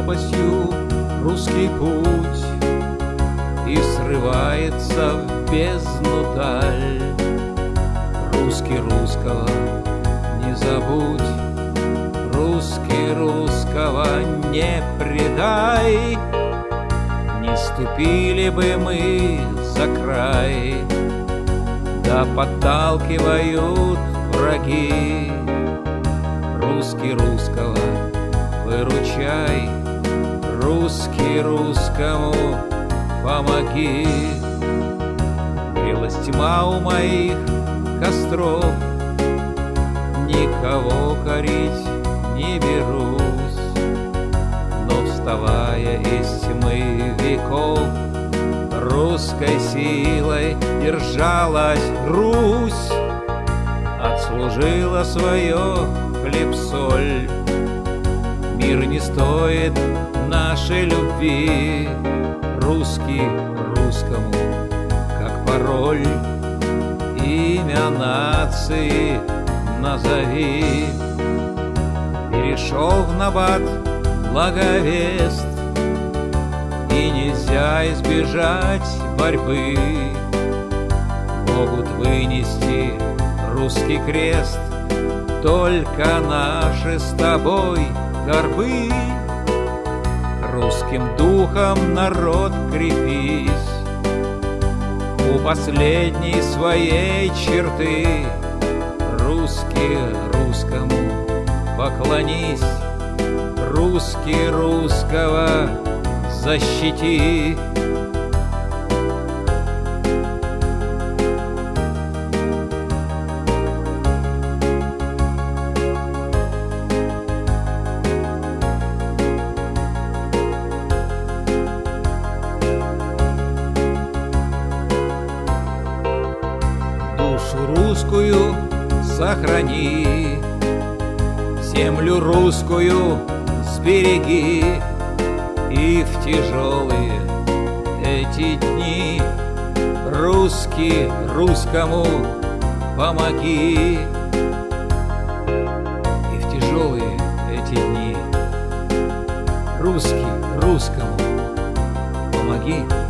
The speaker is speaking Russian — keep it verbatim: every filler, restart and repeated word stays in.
пропастью русский путь, и срывается в бездну даль. Русский русского не забудь, русский русского не предай. Не ступили бы мы за край, да подталкивают враги. Русский русского выручай, русский русскому помоги. Грелась тьма у моих костров, никого корить не берусь, но вставая из тьмы веков, русской силой держалась Русь, отслужила свое хлеб-соль. Мир не стоит нашей любви, русский русскому как пароль. Имя нации назови. Перешел в набат благовест, и нельзя избежать борьбы. Могут вынести русский крест только наши с тобой горбы. Русским духом народ крепись, у последней своей черты. Русский русскому поклонись, русский русского защити. Душу русскую сохрани, землю русскую сбереги, и в тяжелые эти дни русский русскому помоги. И в тяжелые эти дни русский русскому помоги.